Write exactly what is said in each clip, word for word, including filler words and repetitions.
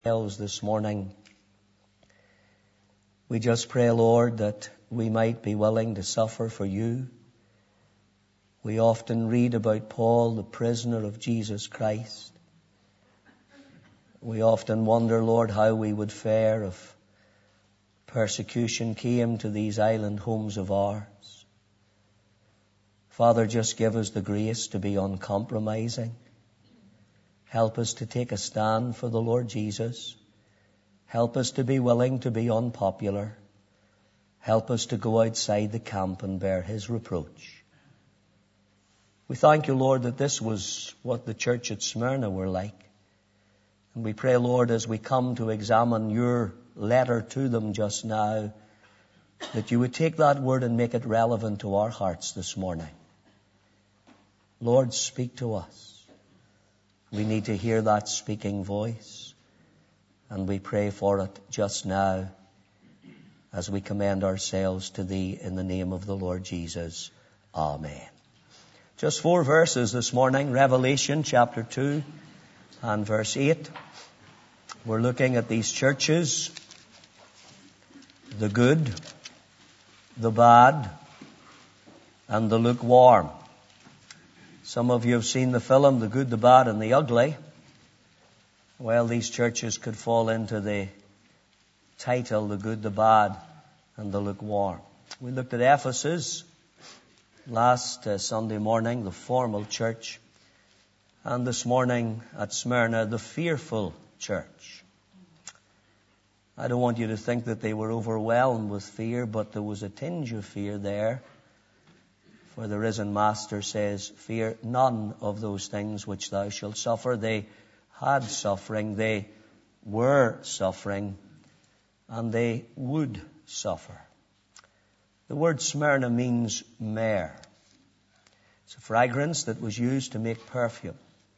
ourselves this morning. We just pray, Lord, that we might be willing to suffer for you. We often read about Paul, the prisoner of Jesus Christ. We often wonder, Lord, how we would fare if persecution came to these island homes of ours. Father, just give us the grace to be uncompromising. Help us to take a stand for the Lord Jesus. Help us to be willing to be unpopular. Help us to go outside the camp and bear his reproach. We thank you, Lord, that this was what the church at Smyrna were like. And we pray, Lord, as we come to examine your letter to them just now, that you would take that word and make it relevant to our hearts this morning. Lord, speak to us. We need to hear that speaking voice, and we pray for it just now as we commend ourselves to thee in the name of the Lord Jesus. Amen. Just four verses this morning, Revelation chapter two and verse eight. We're looking at these churches, the good, the bad, and the lukewarm. Some of you have seen the film, The Good, the Bad, and the Ugly. Well, these churches could fall into the title, The Good, the Bad, and the Lukewarm. We looked at Ephesus last uh, Sunday morning, the formal church, and this morning at Smyrna, the fearful church. I don't want you to think that they were overwhelmed with fear, but there was a tinge of fear there. For the risen Master says, fear none of those things which thou shalt suffer. They had suffering, they were suffering, and they would suffer. The word Smyrna means myrrh. It's a fragrance that was used to make perfume.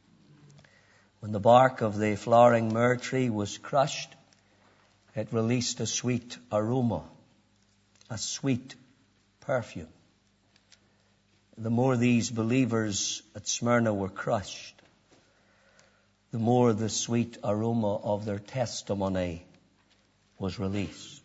When the bark of the flowering myrrh tree was crushed, it released a sweet aroma, a sweet perfume. The more these believers at Smyrna were crushed, the more the sweet aroma of their testimony was released.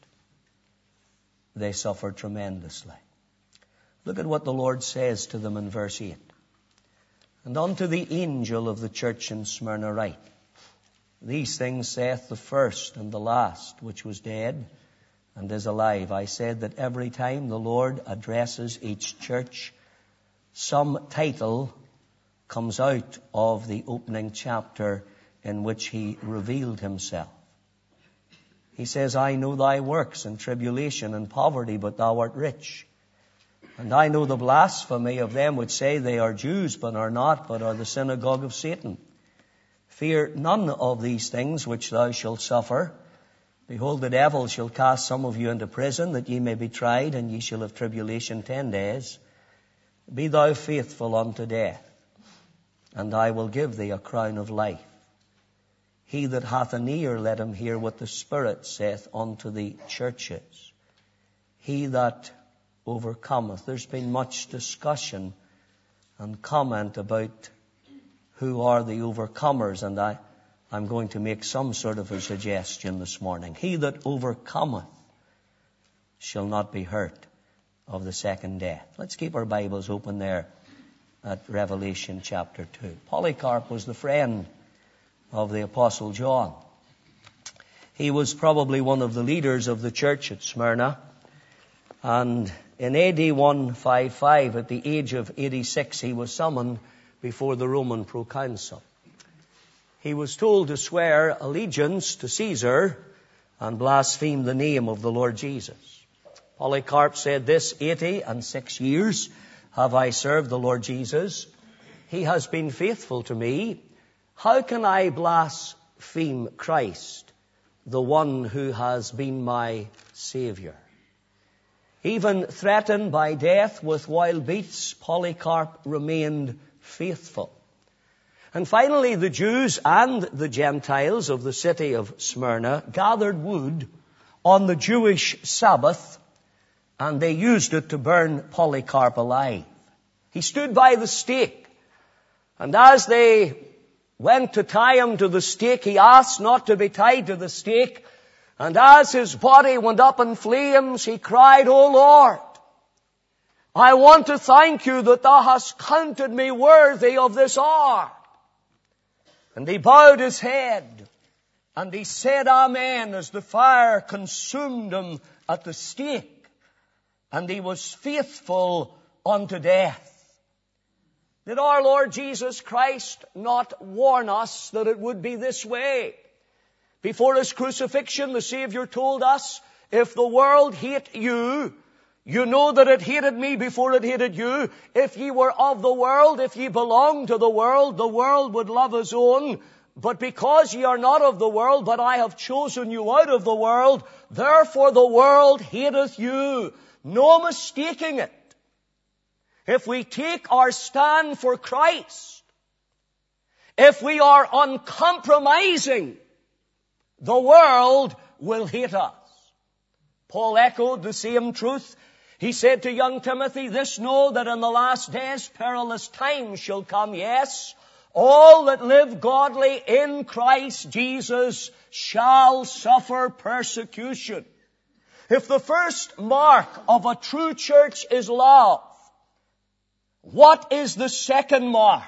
They suffered tremendously. Look at what the Lord says to them in verse eight. And unto the angel of the church in Smyrna write, these things saith the first and the last, which was dead and is alive. I said that every time the Lord addresses each church, some title comes out of the opening chapter in which he revealed himself. He says, I know thy works and tribulation and poverty, but thou art rich. And I know the blasphemy of them which say they are Jews, but are not, but are the synagogue of Satan. Fear none of these things which thou shalt suffer. Behold, the devil shall cast some of you into prison, that ye may be tried, and ye shall have tribulation ten days. Be thou faithful unto death, and I will give thee a crown of life. He that hath an ear, let him hear what the Spirit saith unto the churches. He that overcometh. There's been much discussion and comment about who are the overcomers, and I, I'm going to make some sort of a suggestion this morning. He that overcometh shall not be hurt of the second death. Let's keep our Bibles open there at Revelation chapter two. Polycarp was the friend of the Apostle John. He was probably one of the leaders of the church at Smyrna. And in A D one fifty-five, at the age of eighty-six, he was summoned before the Roman proconsul. He was told to swear allegiance to Caesar and blaspheme the name of the Lord Jesus. Polycarp said, this eighty and six years have I served the Lord Jesus. He has been faithful to me. How can I blaspheme Christ, the one who has been my Savior? Even threatened by death with wild beasts, Polycarp remained faithful. And finally, the Jews and the Gentiles of the city of Smyrna gathered wood on the Jewish Sabbath, and they used it to burn Polycarp alive. He stood by the stake, and as they went to tie him to the stake. He asked not to be tied to the stake. And as his body went up in flames, he cried, O Lord, I want to thank you that thou hast counted me worthy of this hour. And he bowed his head, and he said Amen as the fire consumed him at the stake. And he was faithful unto death. Did our Lord Jesus Christ not warn us that it would be this way? Before his crucifixion, the Savior told us, if the world hate you, you know that it hated me before it hated you. If ye were of the world, if ye belonged to the world, the world would love his own. But because ye are not of the world, but I have chosen you out of the world, therefore the world hateth you. No mistaking it. If we take our stand for Christ, if we are uncompromising, the world will hate us. Paul echoed the same truth. He said to young Timothy, this know that in the last days perilous times shall come. Yes, all that live godly in Christ Jesus shall suffer persecution. If the first mark of a true church is love, what is the second mark?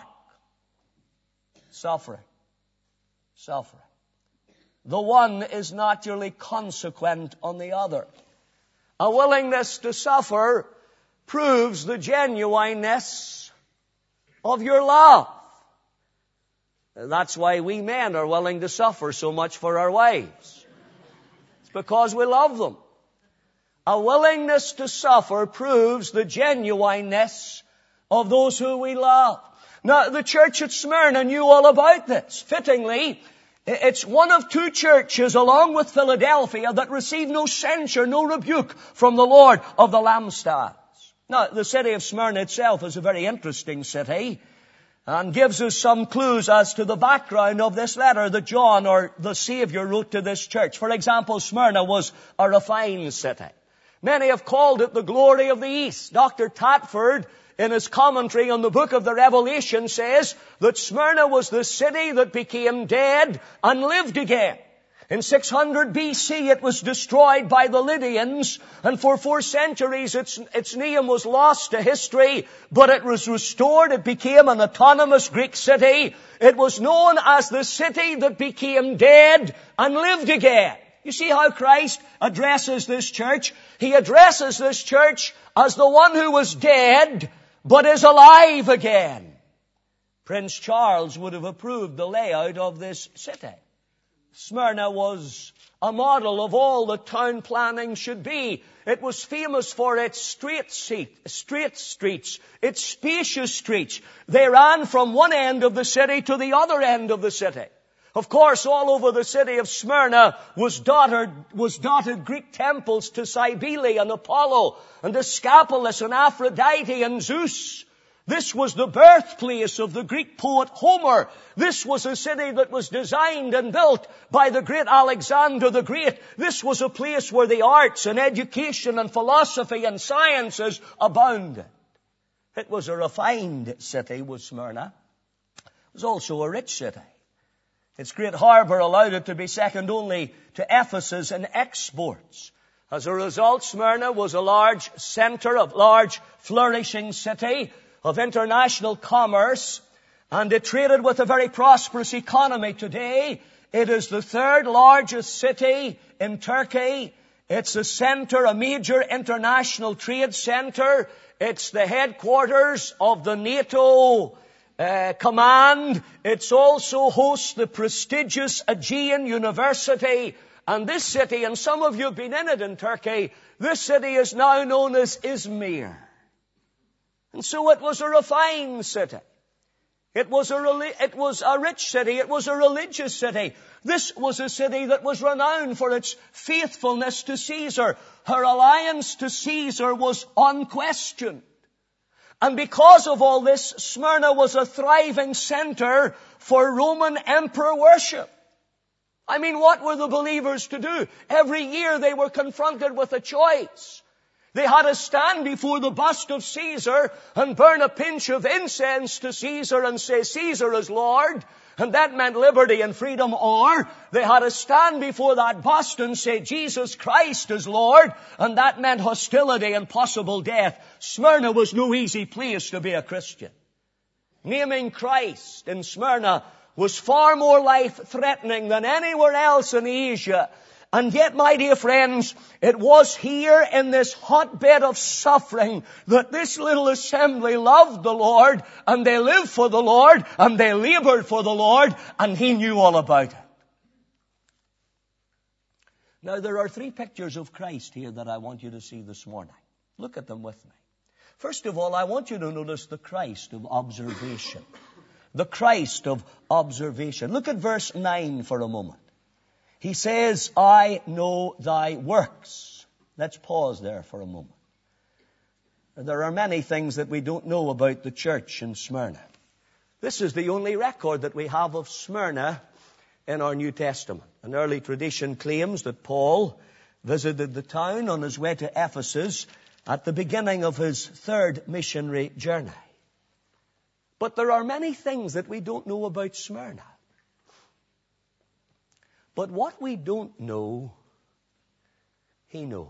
Suffering. Suffering. The one is naturally consequent on the other. A willingness to suffer proves the genuineness of your love. That's why we men are willing to suffer so much for our wives. It's because we love them. A willingness to suffer proves the genuineness of those who we love. Now, the church at Smyrna knew all about this. Fittingly, it's one of two churches, along with Philadelphia, that received no censure, no rebuke from the Lord of the lampstands. Now, the city of Smyrna itself is a very interesting city, and gives us some clues as to the background of this letter that John, or the Savior, wrote to this church. For example, Smyrna was a refined city. Many have called it the glory of the East. Doctor Tatford, in his commentary on the book of the Revelation, says that Smyrna was the city that became dead and lived again. In six hundred B C it was destroyed by the Lydians, and for four centuries its, its name was lost to history, but it was restored. It became an autonomous Greek city. It was known as the city that became dead and lived again. You see how Christ addresses this church? He addresses this church as the one who was dead but is alive again. Prince Charles would have approved the layout of this city. Smyrna was a model of all that town planning should be. It was famous for its straight, seat, straight streets, its spacious streets. They ran from one end of the city to the other end of the city. Of course, all over the city of Smyrna was dotted, was dotted Greek temples to Cybele and Apollo and Asclepius and Aphrodite and Zeus. This was the birthplace of the Greek poet Homer. This was a city that was designed and built by the great Alexander the Great. This was a place where the arts and education and philosophy and sciences abounded. It was a refined city, was Smyrna. It was also a rich city. Its great harbor allowed it to be second only to Ephesus in exports. As a result, Smyrna was a large center of large flourishing city of international commerce, and it traded with a very prosperous economy. Today, it is the third largest city in Turkey. It's a center, a major international trade center. It's the headquarters of the NATO uh, command. It's also hosts the prestigious Aegean University. And this city, and some of you have been in it in Turkey, this city is now known as Izmir. And so it was a refined city. It was a, it was a rich city. It was a religious city. This was a city that was renowned for its faithfulness to Caesar. Her alliance to Caesar was unquestioned. And because of all this, Smyrna was a thriving center for Roman emperor worship. I mean, what were the believers to do? Every year they were confronted with a choice. They had to stand before the bust of Caesar and burn a pinch of incense to Caesar and say, Caesar is Lord. And that meant liberty and freedom. Or they had to stand before that bust and say, Jesus Christ is Lord. And that meant hostility and possible death. Smyrna was no easy place to be a Christian. Naming Christ in Smyrna was far more life-threatening than anywhere else in Asia. And yet, my dear friends, it was here in this hotbed of suffering that this little assembly loved the Lord, and they lived for the Lord, and they labored for the Lord, and He knew all about it. Now, there are three pictures of Christ here that I want you to see this morning. Look at them with me. First of all, I want you to notice the Christ of observation. The Christ of observation. Look at verse nine for a moment. He says, I know thy works. Let's pause there for a moment. There are many things that we don't know about the church in Smyrna. This is the only record that we have of Smyrna in our New Testament. An early tradition claims that Paul visited the town on his way to Ephesus at the beginning of his third missionary journey. But there are many things that we don't know about Smyrna. But what we don't know, He knows.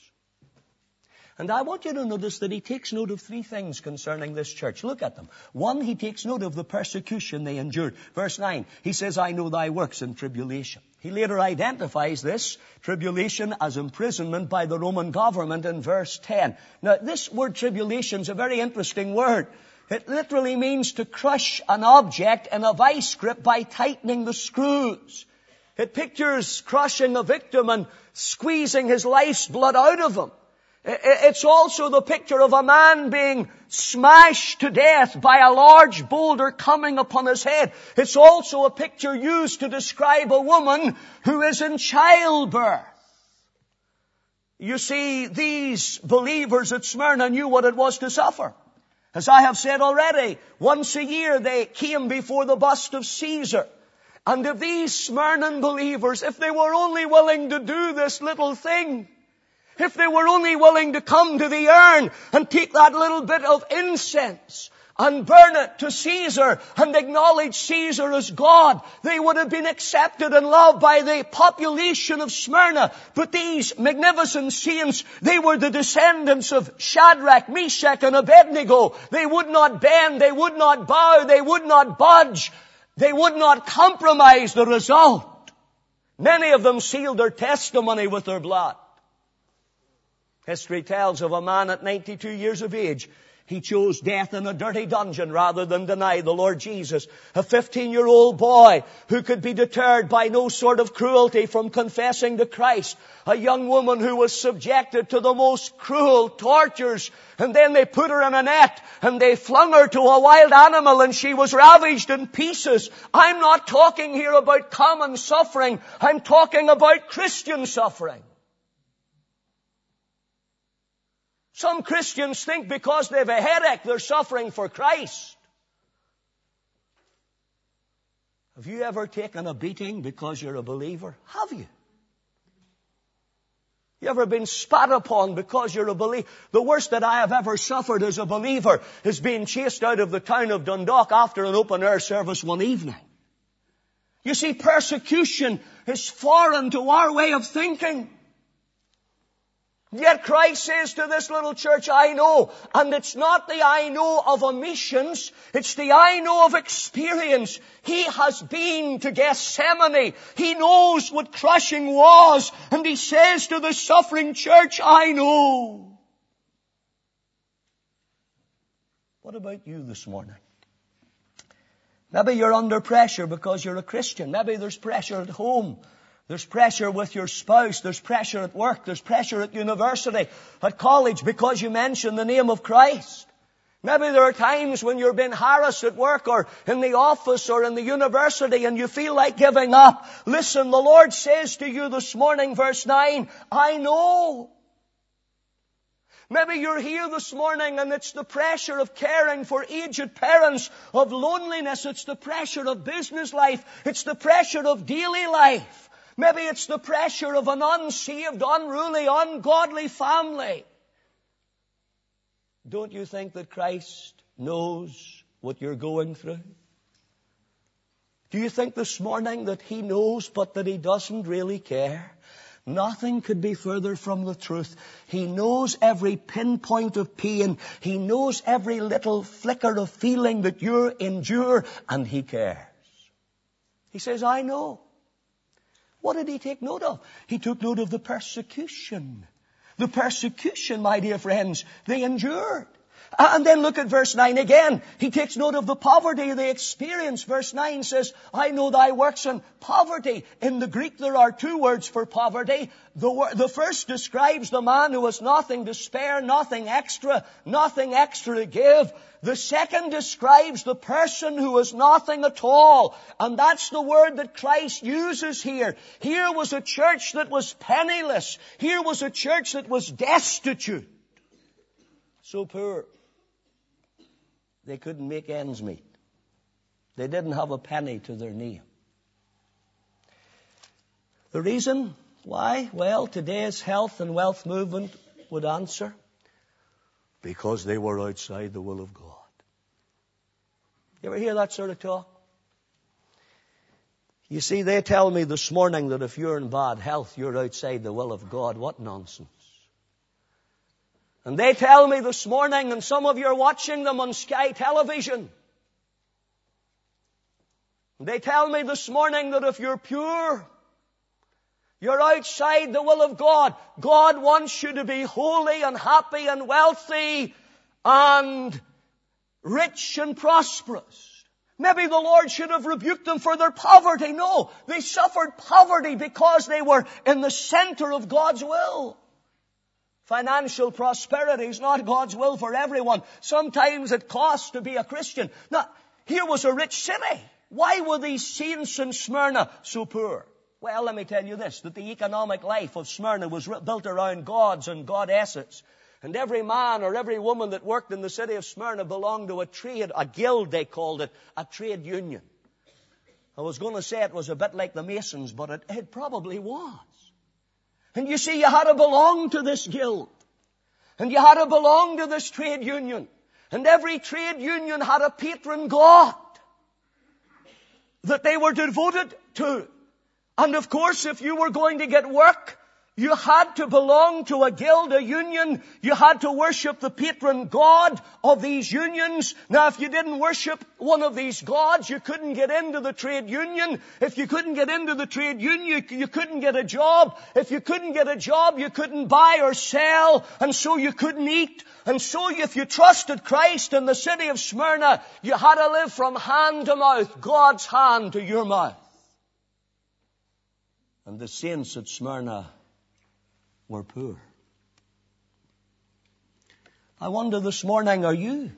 And I want you to notice that He takes note of three things concerning this church. Look at them. One, He takes note of the persecution they endured. Verse nine, He says, I know thy works in tribulation. He later identifies this tribulation as imprisonment by the Roman government in verse ten. Now, this word tribulation is a very interesting word. It literally means to crush an object in a vice grip by tightening the screws. It pictures crushing a victim and squeezing his life's blood out of him. It's also the picture of a man being smashed to death by a large boulder coming upon his head. It's also a picture used to describe a woman who is in childbirth. You see, these believers at Smyrna knew what it was to suffer. As I have said already, once a year they came before the bust of Caesar. And if these Smyrnan believers, if they were only willing to do this little thing, if they were only willing to come to the urn and take that little bit of incense and burn it to Caesar and acknowledge Caesar as God, they would have been accepted and loved by the population of Smyrna. But these magnificent saints, they were the descendants of Shadrach, Meshach, and Abednego. They would not bend, they would not bow, they would not budge. They would not compromise the result. Many of them sealed their testimony with their blood. History tells of a man at ninety-two years of age. He chose death in a dirty dungeon rather than deny the Lord Jesus. A fifteen-year-old boy who could be deterred by no sort of cruelty from confessing to Christ. A young woman who was subjected to the most cruel tortures. And then they put her in a net and they flung her to a wild animal and she was ravaged in pieces. I'm not talking here about common suffering. I'm talking about Christian suffering. Some Christians think because they have a headache, they're suffering for Christ. Have you ever taken a beating because you're a believer? Have you? You ever been spat upon because you're a believer? The worst that I have ever suffered as a believer is being chased out of the town of Dundalk after an open-air service one evening. You see, persecution is foreign to our way of thinking. Yet Christ says to this little church, I know. And it's not the I know of omissions. It's the I know of experience. He has been to Gethsemane. He knows what crushing was. And He says to the suffering church, I know. What about you this morning? Maybe you're under pressure because you're a Christian. Maybe there's pressure at home. There's pressure with your spouse. There's pressure at work. There's pressure at university, at college, because you mention the name of Christ. Maybe there are times when you're being harassed at work or in the office or in the university and you feel like giving up. Listen, the Lord says to you this morning, verse nine, I know. Maybe you're here this morning and it's the pressure of caring for aged parents, of loneliness. It's the pressure of business life. It's the pressure of daily life. Maybe it's the pressure of an unsaved, unruly, ungodly family. Don't you think that Christ knows what you're going through? Do you think this morning that He knows, but that He doesn't really care? Nothing could be further from the truth. He knows every pinpoint of pain. He knows every little flicker of feeling that you endure, and He cares. He says, I know. What did He take note of? He took note of the persecution. The persecution, my dear friends, they endured. And then look at verse nine again. He takes note of the poverty they experienced. Verse nine says, I know thy works and poverty. In the Greek there are two words for poverty. The, wor- the first describes the man who has nothing to spare, nothing extra, nothing extra to give. The second describes the person who has nothing at all. And that's the word that Christ uses here. Here was a church that was penniless. Here was a church that was destitute. So poor. They couldn't make ends meet. They didn't have a penny to their name. The reason why? Well, today's health and wealth movement would answer. Because they were outside the will of God. You ever hear that sort of talk? You see, they tell me this morning that if you're in bad health, you're outside the will of God. What nonsense. And they tell me this morning, and some of you are watching them on Sky Television. They tell me this morning that if you're pure, you're outside the will of God. God wants you to be holy and happy and wealthy and rich and prosperous. Maybe the Lord should have rebuked them for their poverty. No, they suffered poverty because they were in the center of God's will. Financial prosperity is not God's will for everyone. Sometimes it costs to be a Christian. Now, here was a rich city. Why were these saints in Smyrna so poor? Well, let me tell you this, that the economic life of Smyrna was built around gods and goddesses. And every man or every woman that worked in the city of Smyrna belonged to a trade, a guild they called it, a trade union. I was going to say it was a bit like the Masons, but it, it probably was. And you see, you had to belong to this guild. And you had to belong to this trade union. And every trade union had a patron god that they were devoted to. And of course, if you were going to get work, you had to belong to a guild, a union. You had to worship the patron god of these unions. Now, if you didn't worship one of these gods, you couldn't get into the trade union. If you couldn't get into the trade union, you, you couldn't get a job. If you couldn't get a job, you couldn't buy or sell, and so you couldn't eat. And so if you trusted Christ in the city of Smyrna, you had to live from hand to mouth, God's hand to your mouth. And the saints at Smyrna were poor. I wonder this morning, are you?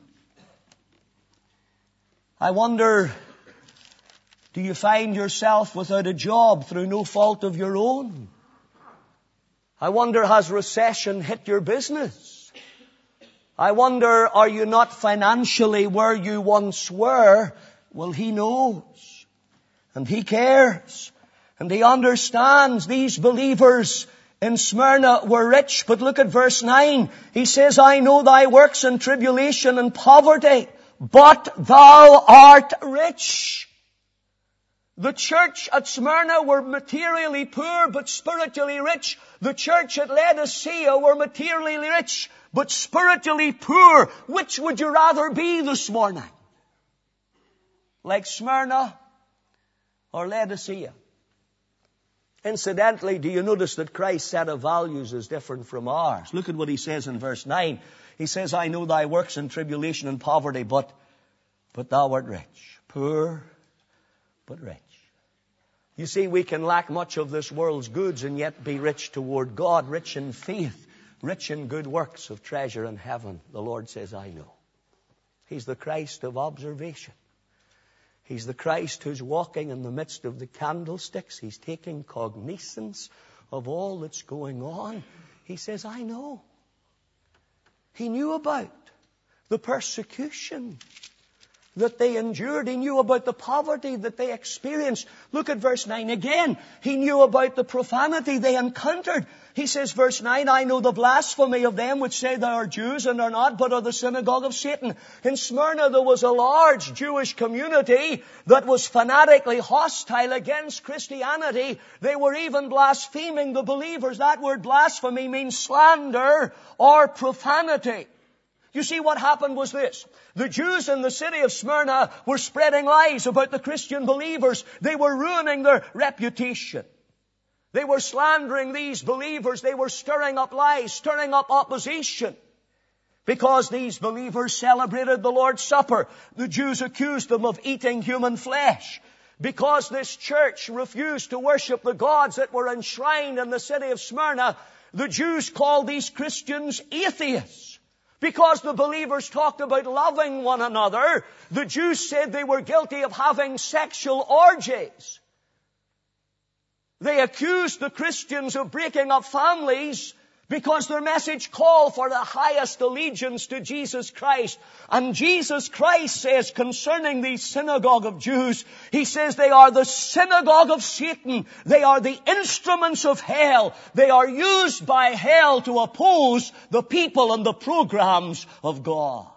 I wonder, do you find yourself without a job through no fault of your own? I wonder, has recession hit your business? I wonder, are you not financially where you once were? Well, He knows. And He cares. And He understands. These believers in Smyrna were rich, but look at verse nine. He says, I know thy works and tribulation and poverty, but thou art rich. The church at Smyrna were materially poor, but spiritually rich. The church at Laodicea were materially rich, but spiritually poor. Which would you rather be this morning? Like Smyrna or Laodicea? Incidentally, do you notice that Christ's set of values is different from ours? Look at what He says in verse nine. He says, I know thy works and tribulation and poverty, but, but thou art rich. Poor, but rich. You see, we can lack much of this world's goods and yet be rich toward God, rich in faith, rich in good works of treasure in heaven. The Lord says, I know. He's the Christ of observation. He's the Christ who's walking in the midst of the candlesticks. He's taking cognizance of all that's going on. He says, I know. He knew about the persecution that they endured. He knew about the poverty that they experienced. Look at verse nine again. He knew about the profanity they encountered. He says, verse nine, I know the blasphemy of them which say they are Jews and are not, but are the synagogue of Satan. In Smyrna there was a large Jewish community that was fanatically hostile against Christianity. They were even blaspheming the believers. That word blasphemy means slander or profanity. You see, what happened was this. The Jews in the city of Smyrna were spreading lies about the Christian believers. They were ruining their reputation. They were slandering these believers. They were stirring up lies, stirring up opposition. Because these believers celebrated the Lord's Supper, the Jews accused them of eating human flesh. Because this church refused to worship the gods that were enshrined in the city of Smyrna, the Jews called these Christians atheists. Because the believers talked about loving one another, the Jews said they were guilty of having sexual orgies. They accused the Christians of breaking up families because their message called for the highest allegiance to Jesus Christ. And Jesus Christ says concerning the synagogue of Jews, He says they are the synagogue of Satan. They are the instruments of hell. They are used by hell to oppose the people and the programs of God.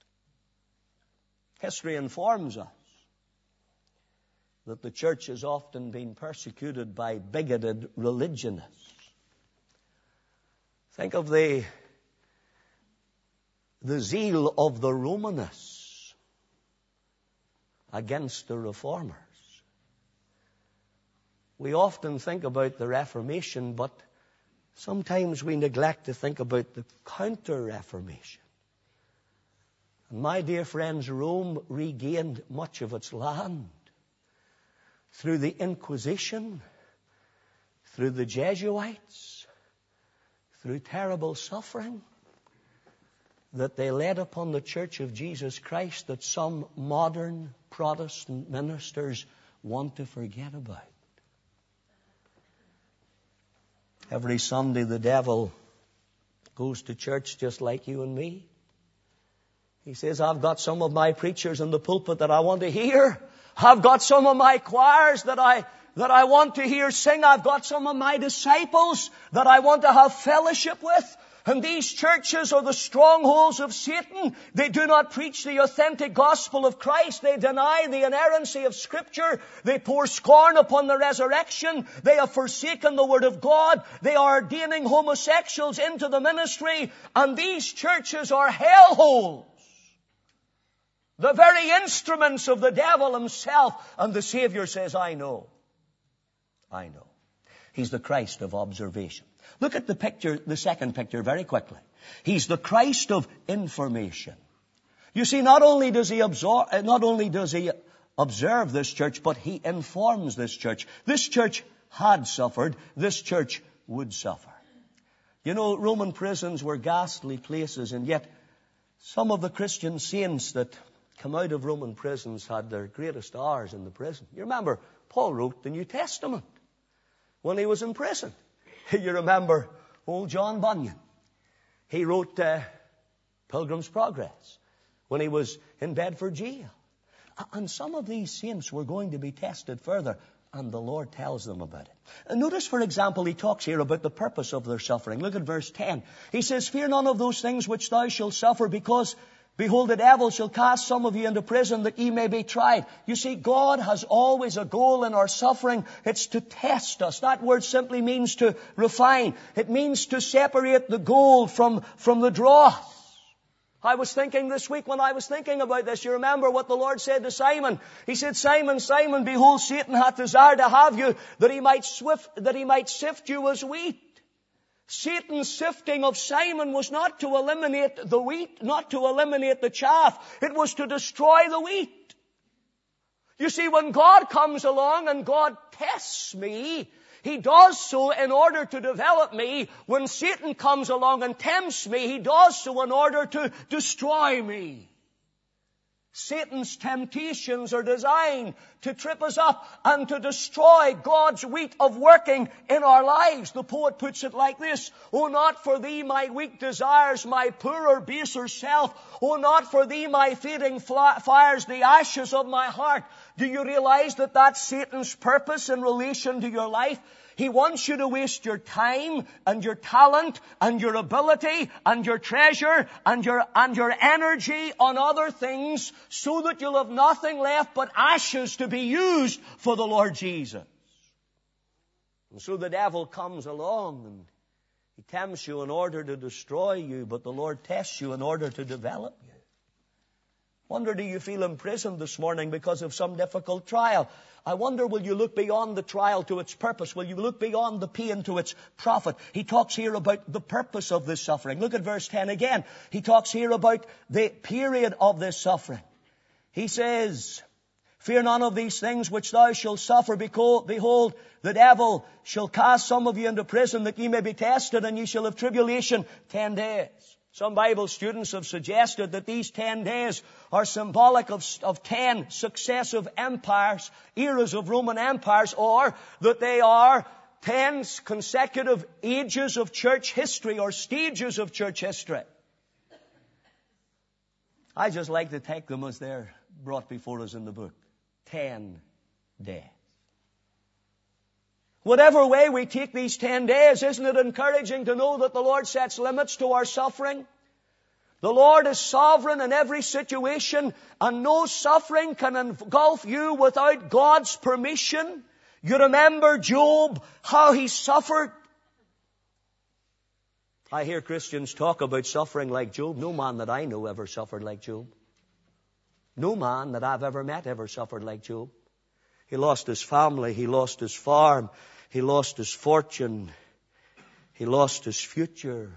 History informs us that the church has often been persecuted by bigoted religionists. Think of the, the zeal of the Romanists against the Reformers. We often think about the Reformation, but sometimes we neglect to think about the Counter-Reformation. And my dear friends, Rome regained much of its land through the Inquisition, through the Jesuits, through terrible suffering that they laid upon the Church of Jesus Christ that some modern Protestant ministers want to forget about. Every Sunday the devil goes to church just like you and me. He says, I've got some of my preachers in the pulpit that I want to hear. I've got some of my choirs that I that I want to hear sing. I've got some of my disciples that I want to have fellowship with. And these churches are the strongholds of Satan. They do not preach the authentic gospel of Christ. They deny the inerrancy of Scripture. They pour scorn upon the resurrection. They have forsaken the Word of God. They are ordaining homosexuals into the ministry. And these churches are hellholes. The very instruments of the devil himself. And the Savior says, I know. I know. He's the Christ of observation. Look at the picture, the second picture very quickly. He's the Christ of information. You see, not only does he absorb, not only does he observe this church, but he informs this church. This church had suffered. This church would suffer. You know, Roman prisons were ghastly places, and yet some of the Christian saints that come out of Roman prisons had their greatest hours in the prison. You remember, Paul wrote the New Testament when he was in prison. You remember old John Bunyan. He wrote uh, Pilgrim's Progress when he was in Bedford jail. And some of these saints were going to be tested further, and the Lord tells them about it. And notice, for example, he talks here about the purpose of their suffering. Look at verse ten. He says, fear none of those things which thou shalt suffer, because behold, the devil shall cast some of you into prison that ye may be tried. You see, God has always a goal in our suffering. It's to test us. That word simply means to refine. It means to separate the gold from, from the dross. I was thinking this week when I was thinking about this, you remember what the Lord said to Simon. He said, Simon, Simon, behold, Satan hath desired to have you, that he might swift, that he might sift you as wheat. Satan's sifting of Simon was not to eliminate the wheat, not to eliminate the chaff. It was to destroy the wheat. You see, when God comes along and God tests me, He does so in order to develop me. When Satan comes along and tempts me, he does so in order to destroy me. Satan's temptations are designed to trip us up and to destroy God's wheat of working in our lives. The poet puts it like this: "O not for thee my weak desires, my poorer, baser self. O not for thee my fading fires, the ashes of my heart." Do you realize that that's Satan's purpose in relation to your life? He wants you to waste your time and your talent and your ability and your treasure and your, and your energy on other things so that you'll have nothing left but ashes to be used for the Lord Jesus. And so the devil comes along and he tempts you in order to destroy you, but the Lord tests you in order to develop you. Wonder, do you feel imprisoned this morning because of some difficult trial? I wonder, will you look beyond the trial to its purpose? Will you look beyond the pain to its profit? He talks here about the purpose of this suffering. Look at verse ten again. He talks here about the period of this suffering. He says, "Fear none of these things which thou shalt suffer. Behold, the devil shall cast some of you into prison that ye may be tested, and ye shall have tribulation ten days. Some Bible students have suggested that these ten days are symbolic of, of ten successive empires, eras of Roman empires, or that they are ten consecutive ages of church history or stages of church history. I just like to take them as they're brought before us in the book. Ten days. Whatever way we take these ten days, isn't it encouraging to know that the Lord sets limits to our suffering? The Lord is sovereign in every situation, and no suffering can engulf you without God's permission. You remember Job, how he suffered? I hear Christians talk about suffering like Job. No man that I know ever suffered like Job. No man that I've ever met ever suffered like Job. He lost his family. He lost his farm. He lost his fortune. He lost his future.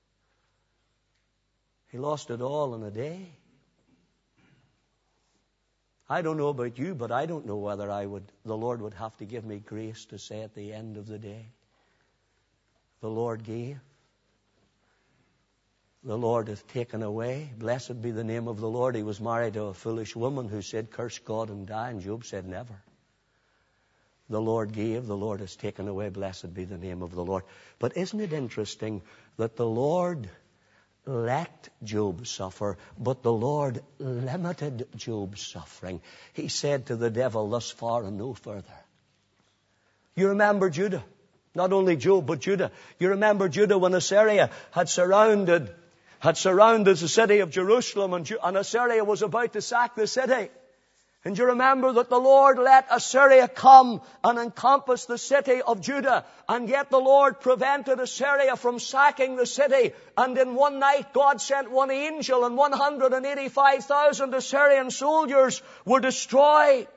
He lost it all in a day. I don't know about you, but I don't know whether I would, the Lord would have to give me grace to say at the end of the day, the Lord gave, the Lord hath taken away. Blessed be the name of the Lord. He was married to a foolish woman who said, curse God and die. And Job said, never. The Lord gave, the Lord has taken away. Blessed be the name of the Lord. But isn't it interesting that the Lord let Job suffer, but the Lord limited Job's suffering? He said to the devil, thus far and no further. You remember Judah. Not only Job, but Judah. You remember Judah when Assyria had surrounded, had surrounded the city of Jerusalem, and, and Assyria was about to sack the city. And you remember that the Lord let Assyria come and encompass the city of Judah. And yet the Lord prevented Assyria from sacking the city. And in one night God sent one angel, and one hundred eighty-five thousand Assyrian soldiers were destroyed.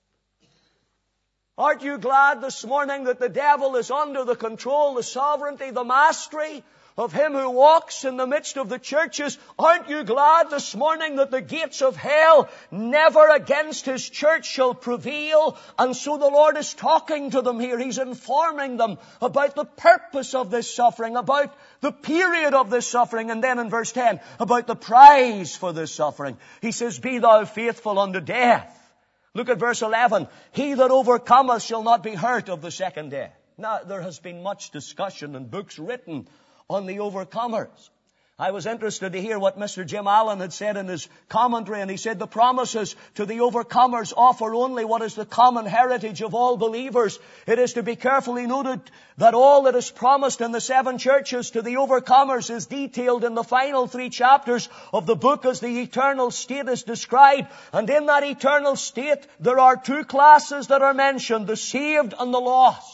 Aren't you glad this morning that the devil is under the control, the sovereignty, the mastery of him who walks in the midst of the churches? Aren't you glad this morning that the gates of hell never against his church shall prevail? And so the Lord is talking to them here. He's informing them about the purpose of this suffering, about the period of this suffering, and then in verse ten, about the prize for this suffering. He says, be thou faithful unto death. Look at verse eleven. He that overcometh shall not be hurt of the second death. Now, there has been much discussion and books written on the overcomers. I was interested to hear what Mister Jim Allen had said in his commentary, and he said the promises to the overcomers offer only what is the common heritage of all believers. It is to be carefully noted that all that is promised in the seven churches to the overcomers is detailed in the final three chapters of the book as the eternal state is described. And in that eternal state, there are two classes that are mentioned, the saved and the lost.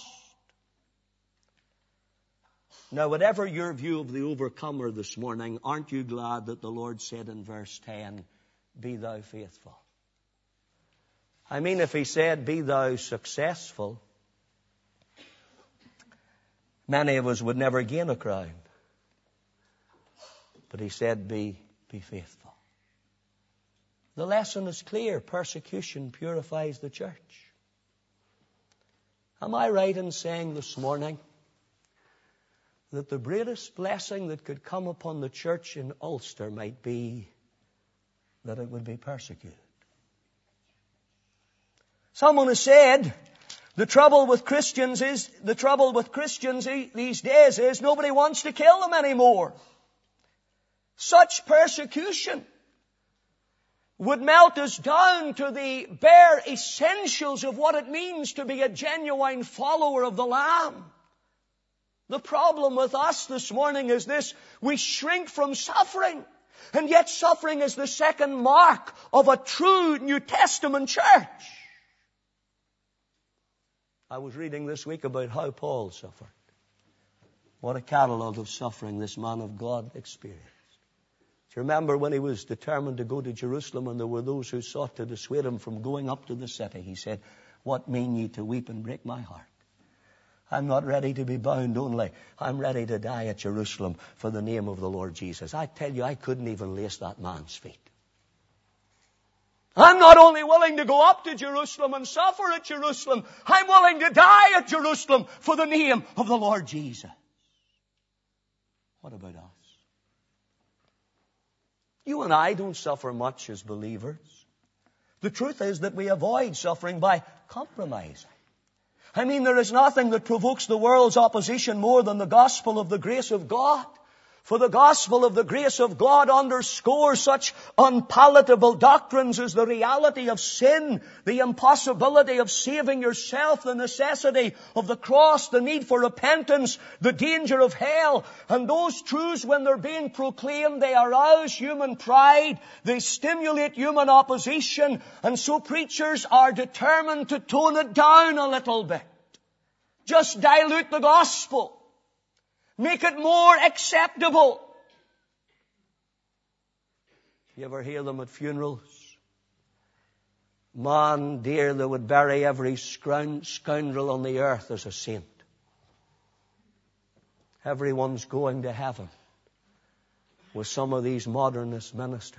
Now, whatever your view of the overcomer this morning, aren't you glad that the Lord said in verse ten, be thou faithful? I mean, if he said, be thou successful, many of us would never gain a crown. But he said, be, be faithful. The lesson is clear. Persecution purifies the church. Am I right in saying this morning that the greatest blessing that could come upon the church in Ulster might be that it would be persecuted. Someone has said, the trouble with Christians is, the trouble with Christians these days is nobody wants to kill them anymore. Such persecution would melt us down to the bare essentials of what it means to be a genuine follower of the Lamb. The problem with us this morning is this: we shrink from suffering, and yet suffering is the second mark of a true New Testament church. I was reading this week about how Paul suffered. What a catalogue of suffering this man of God experienced. Do you remember when he was determined to go to Jerusalem and there were those who sought to dissuade him from going up to the city? He said, "What mean ye to weep and break my heart? I'm not ready to be bound only. I'm ready to die at Jerusalem for the name of the Lord Jesus." I tell you, I couldn't even lace that man's feet. I'm not only willing to go up to Jerusalem and suffer at Jerusalem, I'm willing to die at Jerusalem for the name of the Lord Jesus. What about us? You and I don't suffer much as believers. The truth is that we avoid suffering by compromising. I mean, there is nothing that provokes the world's opposition more than the gospel of the grace of God. For the gospel of the grace of God underscores such unpalatable doctrines as the reality of sin, the impossibility of saving yourself, the necessity of the cross, the need for repentance, the danger of hell. And those truths, when they're being proclaimed, they arouse human pride, they stimulate human opposition, and so preachers are determined to tone it down a little bit. Just dilute the gospel. Make it more acceptable. You ever hear them at funerals? Man, dear, they would bury every scoundrel on the earth as a saint. Everyone's going to heaven with some of these modernist ministers.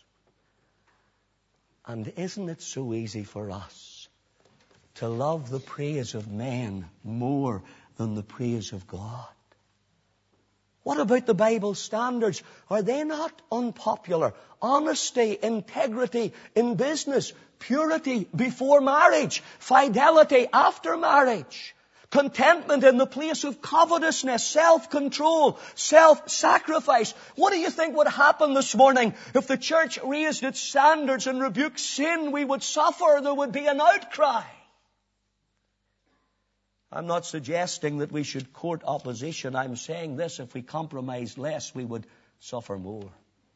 And isn't it so easy for us to love the praise of men more than the praise of God? What about the Bible standards? Are they not unpopular? Honesty, integrity in business, purity before marriage, fidelity after marriage, contentment in the place of covetousness, self-control, self-sacrifice. What do you think would happen this morning if the church raised its standards and rebuked sin? We would suffer. There would be an outcry. I'm not suggesting that we should court opposition. I'm saying this: if we compromise less, we would suffer more.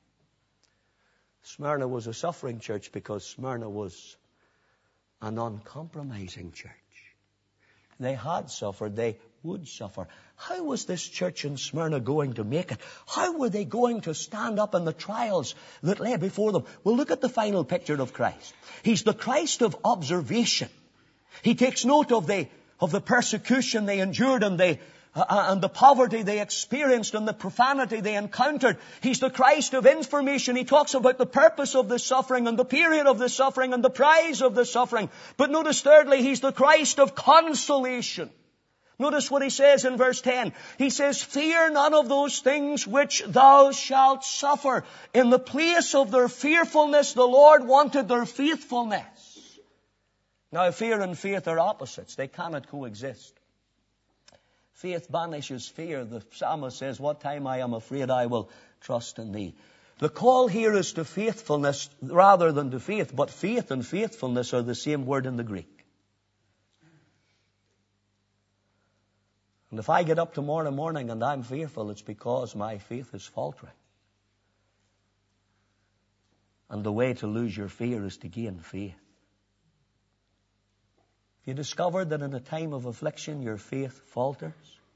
Smyrna was a suffering church because Smyrna was an uncompromising church. They had suffered. They would suffer. How was this church in Smyrna going to make it? How were they going to stand up in the trials that lay before them? Well, look at the final picture of Christ. He's the Christ of observation. He takes note of the of the persecution they endured and the, uh, and the poverty they experienced and the profanity they encountered. He's the Christ of information. He talks about the purpose of the suffering and the period of the suffering and the prize of the suffering. But notice thirdly, He's the Christ of consolation. Notice what He says in verse ten. He says, "Fear none of those things which thou shalt suffer." In the place of their fearfulness, the Lord wanted their faithfulness. Now, fear and faith are opposites. They cannot coexist. Faith banishes fear. The psalmist says, "What time I am afraid, I will trust in Thee." The call here is to faithfulness rather than to faith, but faith and faithfulness are the same word in the Greek. And if I get up tomorrow morning and I'm fearful, it's because my faith is faltering. And the way to lose your fear is to gain faith. You discover that in a time of affliction your faith falters.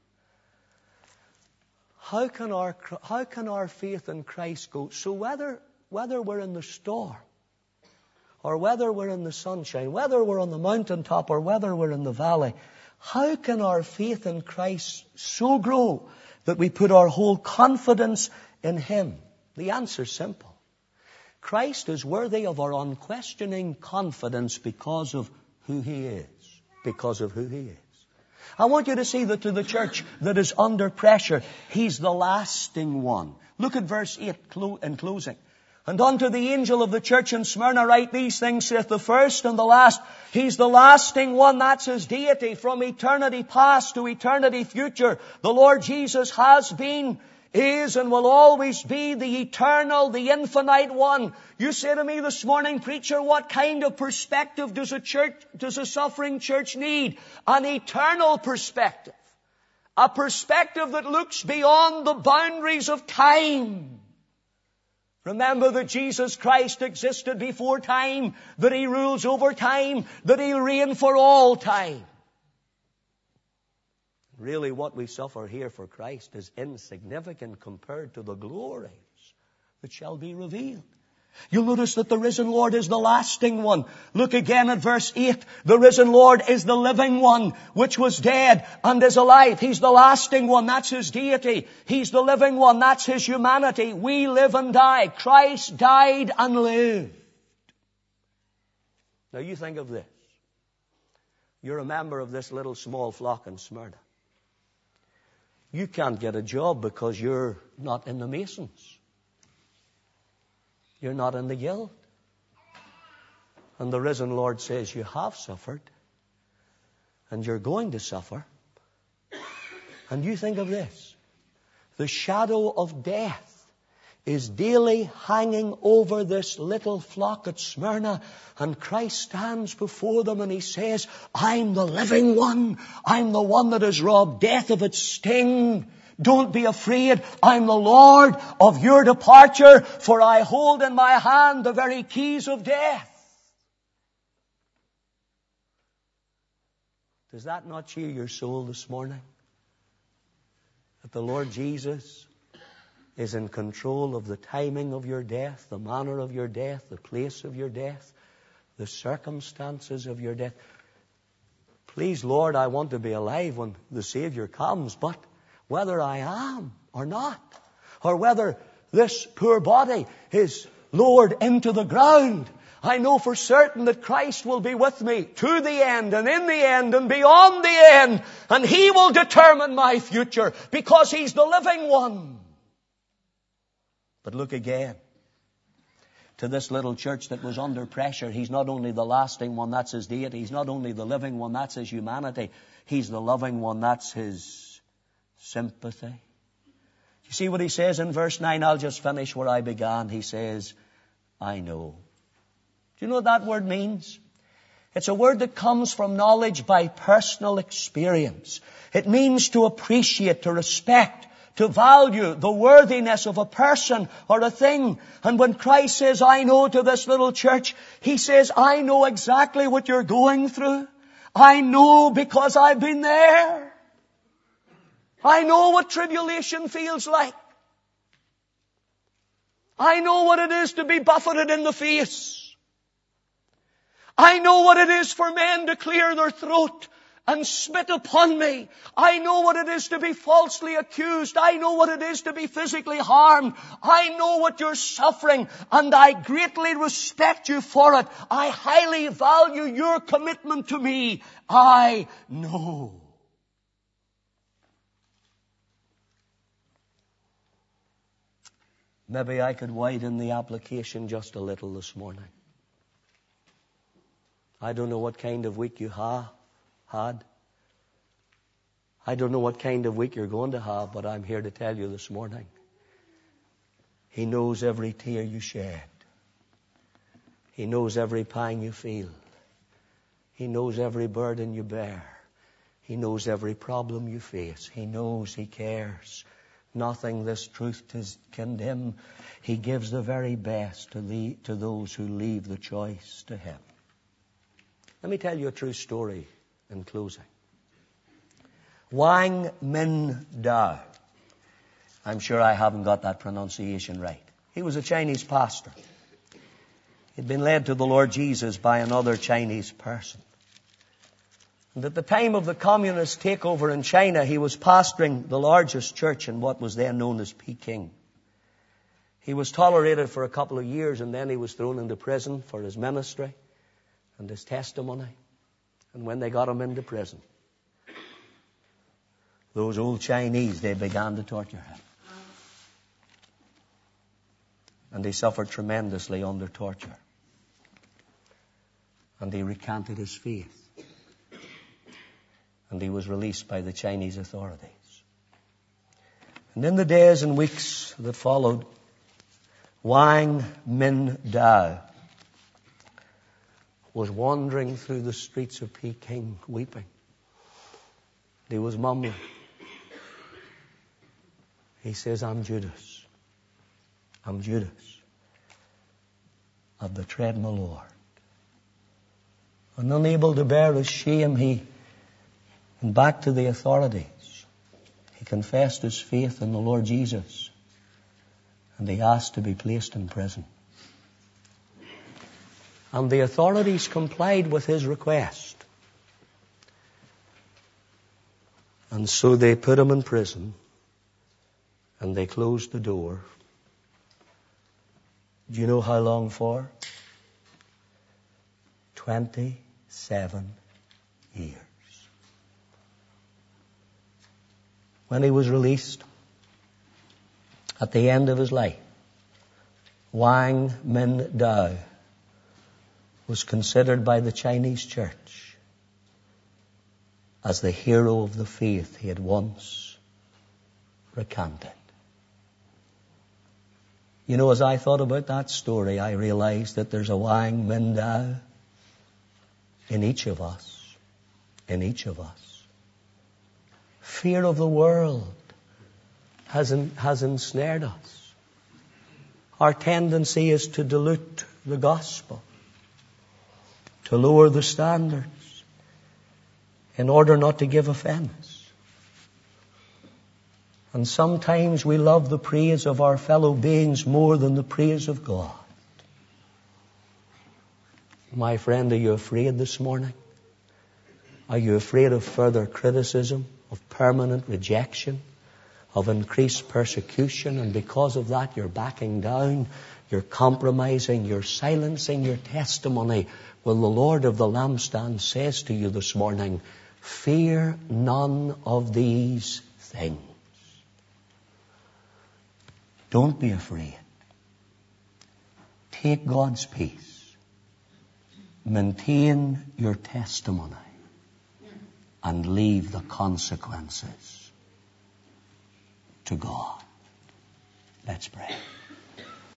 How can our, how can our faith in Christ go? So whether, whether we're in the storm, or whether we're in the sunshine, whether we're on the mountaintop, or whether we're in the valley, how can our faith in Christ so grow that we put our whole confidence in Him? The answer's simple. Christ is worthy of our unquestioning confidence because of who He is. Because of who He is. I want you to see that to the church that is under pressure, He's the lasting one. Look at verse eight in closing. And unto the angel of the church in Smyrna write, these things saith the first and the last. He's the lasting one. That's His deity. From eternity past to eternity future, the Lord Jesus has been, is, and will always be the eternal, the infinite one. You say to me this morning, preacher, what kind of perspective does a church, does a suffering church need? An eternal perspective. A perspective that looks beyond the boundaries of time. Remember that Jesus Christ existed before time, that He rules over time, that He'll reign for all time. Really, what we suffer here for Christ is insignificant compared to the glories that shall be revealed. You'll notice that the risen Lord is the lasting one. Look again at verse eight. The risen Lord is the living one, which was dead and is alive. He's the lasting one. That's His deity. He's the living one. That's His humanity. We live and die. Christ died and lived. Now you think of this. You're a member of this little small flock in Smyrna. You can't get a job because you're not in the Masons. You're not in the guild. And the risen Lord says you have suffered. And you're going to suffer. And you think of this. The shadow of death is daily hanging over this little flock at Smyrna. And Christ stands before them and He says, I'm the living one. I'm the one that has robbed death of its sting. Don't be afraid. I'm the Lord of your departure, for I hold in my hand the very keys of death. Does that not cheer your soul this morning? That the Lord Jesus is in control of the timing of your death, the manner of your death, the place of your death, the circumstances of your death. Please, Lord, I want to be alive when the Savior comes, but whether I am or not, or whether this poor body is lowered into the ground, I know for certain that Christ will be with me to the end and in the end and beyond the end, and He will determine my future because He's the living one. But look again to this little church that was under pressure. He's not only the lasting one, that's His deity. He's not only the living one, that's His humanity. He's the loving one, that's His sympathy. You see what He says in verse nine? I'll just finish where I began. He says, I know. Do you know what that word means? It's a word that comes from knowledge by personal experience. It means to appreciate, to respect, to value the worthiness of a person or a thing. And when Christ says, I know to this little church, He says, I know exactly what you're going through. I know because I've been there. I know what tribulation feels like. I know what it is to be buffeted in the face. I know what it is for men to clear their throat and spit upon me. I know what it is to be falsely accused. I know what it is to be physically harmed. I know what you're suffering, and I greatly respect you for it. I highly value your commitment to me. I know. Maybe I could widen the application just a little this morning. I don't know what kind of week you have had. I don't know what kind of week you're going to have, but I'm here to tell you this morning. He knows every tear you shed. He knows every pang you feel. He knows every burden you bear. He knows every problem you face. He knows, He cares. Nothing this truth to condemn. He gives the very best to, the, to those who leave the choice to Him. Let me tell you a true story in closing. Wang Min Dao. I'm sure I haven't got that pronunciation right. He was a Chinese pastor. He'd been led to the Lord Jesus by another Chinese person. And at the time of the communist takeover in China, he was pastoring the largest church in what was then known as Peking. He was tolerated for a couple of years, and then he was thrown into prison for his ministry and his testimony. And when they got him into prison, those old Chinese, they began to torture him. And he suffered tremendously under torture. And he recanted his faith. And he was released by the Chinese authorities. And in the days and weeks that followed, Wang Min-dao was wandering through the streets of Peking weeping. He was mumbling. He says, I'm Judas. I'm Judas of the tread my Lord. And unable to bear his shame, he went back to the authorities. He confessed his faith in the Lord Jesus. And he asked to be placed in prison. And the authorities complied with his request. And so they put him in prison. And they closed the door. Do you know how long for? Twenty-seven years. When he was released, at the end of his life, Wang Min-dao was considered by the Chinese church as the hero of the faith he had once recanted. You know, as I thought about that story, I realized that there's a Wang Min-dao in each of us. In each of us. Fear of the world has, en- has ensnared us. Our tendency is to dilute the gospel, to lower the standards in order not to give offense. And sometimes we love the praise of our fellow beings more than the praise of God. My friend, are you afraid this morning? Are you afraid of further criticism, of permanent rejection, of increased persecution? And because of that, you're backing down, you're compromising, you're silencing your testimony. Well, the Lord of the lampstand says to you this morning, fear none of these things. Don't be afraid. Take God's peace. Maintain your testimony. And leave the consequences to God. Let's pray.